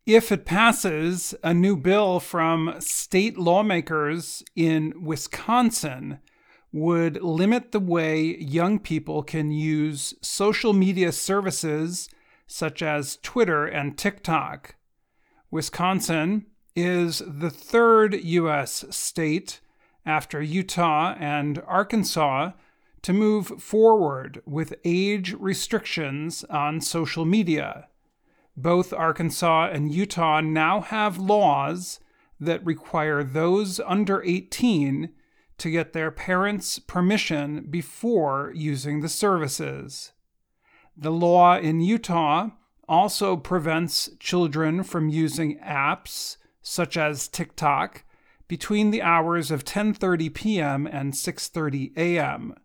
If it passes, a new bill from state lawmakers in Wisconsin would limit the way young people can use social media services such as Twitter and TikTok. Wisconsin is the third U.S. state after Utah and Arkansas to move forward with age restrictions on social media. Both Arkansas and Utah now have laws that require those under 18 to get their parents' permission before using the services. The law in Utah also prevents children from using apps such as TikTok between the hours of 10:30 p.m. and 6:30 a.m.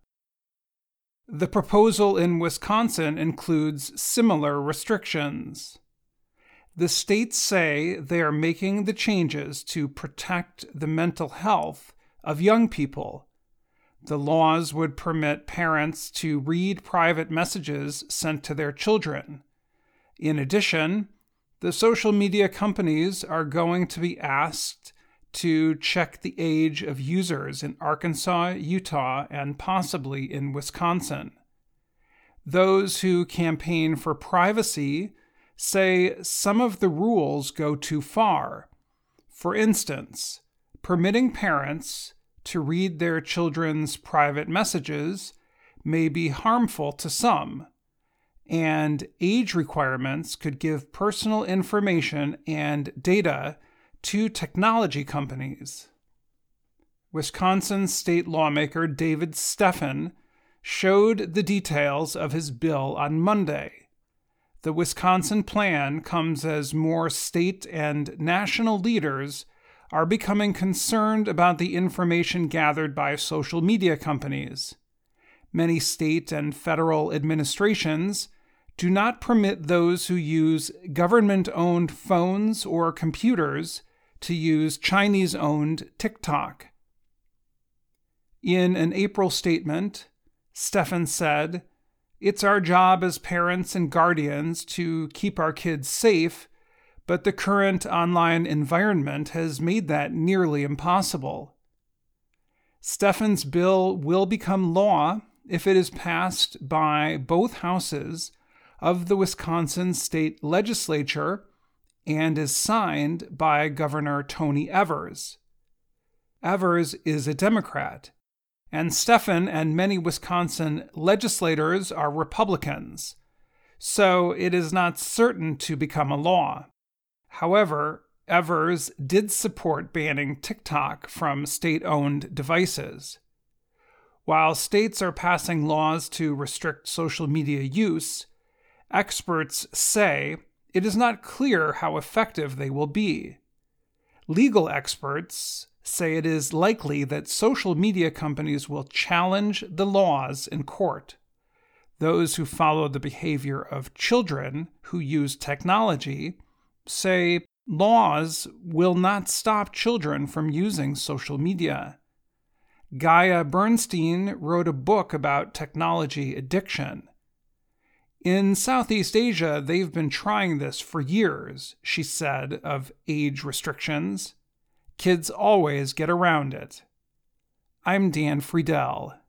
The proposal in Wisconsin includes similar restrictions. The states say they are making the changes to protect the mental health of young people. The laws would permit parents to read private messages sent to their children. In addition, the social media companies are going to be asked to check the age of users in Arkansas, Utah, and possibly in Wisconsin. Those who campaign for privacy say some of the rules go too far. For instance, permitting parents to read their children's private messages may be harmful to some, and age requirements could give personal information and data to technology companies. Wisconsin state lawmaker David Steffen showed the details of his bill on Monday. The Wisconsin plan comes as more state and national leaders are becoming concerned about the information gathered by social media companies. Many state and federal administrations do not permit those who use government-owned phones or computers to use Chinese-owned TikTok. In an April statement, Steffen said, "It's our job as parents and guardians to keep our kids safe, but the current online environment has made that nearly impossible." Steffen's bill will become law if it is passed by both houses of the Wisconsin state legislature and is signed by Governor Tony Evers. Evers is a Democrat, and Steffen and many Wisconsin legislators are Republicans, so it is not certain to become a law. However, Evers did support banning TikTok from state-owned devices. While states are passing laws to restrict social media use, experts say it is not clear how effective they will be. Legal experts say it is likely that social media companies will challenge the laws in court. Those who follow the behavior of children who use technology say laws will not stop children from using social media. Gaia Bernstein wrote a book about technology addiction. In Southeast Asia, they've been trying this for years, she said of age restrictions. Kids always get around it. I'm Dan Friedel.